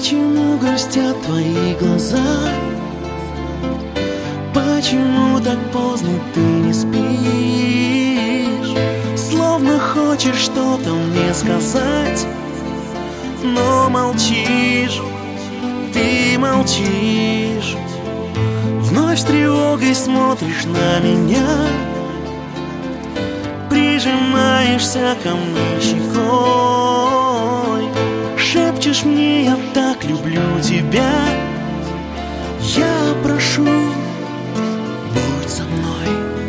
Почему грустят твои глаза? Почему так поздно ты не спишь? Словно хочешь что-то мне сказать, но молчишь, ты молчишь. Вновь с тревогой смотришь на меня, прижимаешься ко мне щекой, шепчешь мне: я так люблю тебя. Я прошу, будь со мной.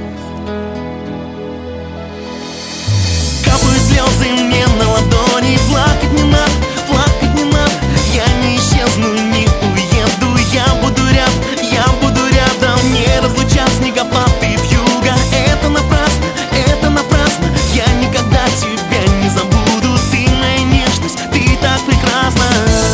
Капают слезы мне на ладони. Плакать не надо, плакать не надо. Я не исчезну, не уеду. Я буду рядом, не разлучат снегопады вьюга. Это напрасно, я никогда тебя не забуду. Ты моя нежность, ты так прекрасна.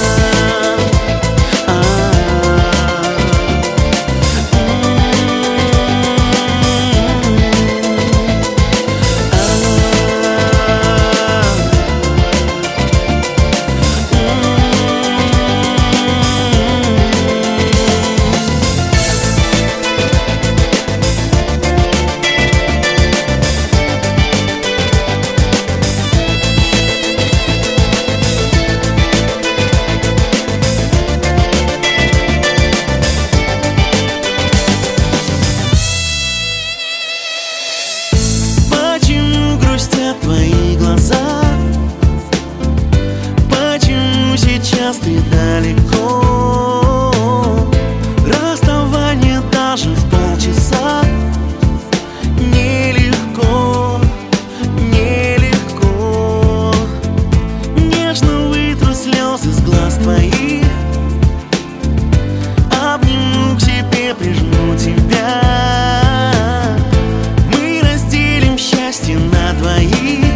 Твои глаза, почему сейчас ты далеко? Расставание даже в полчаса нелегко, нелегко. Нежно вытру слезы с глаз твоих, обниму к себе, прижму тебя. Мы разделим счастье на двоих.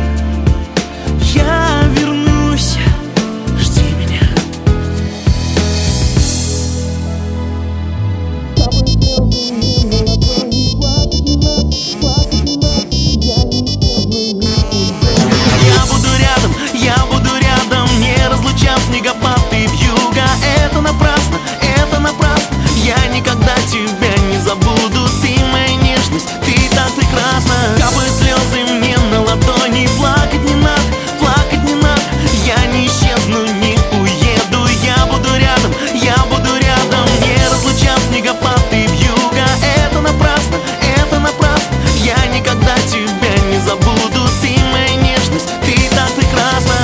Я вернусь, жди меня. Я буду рядом, не разлучат снегопады вьюга. Это напрасно, я никогда тебя не забуду. Ты моя нежность, ты так прекрасна. Капают слезы мне на ладони. Плакать не надо, я не исчезну, не уеду. Я буду рядом, не разлучат снегопады вьюга. Это напрасно, я никогда тебя не забуду. Ты моя нежность, ты так прекрасна.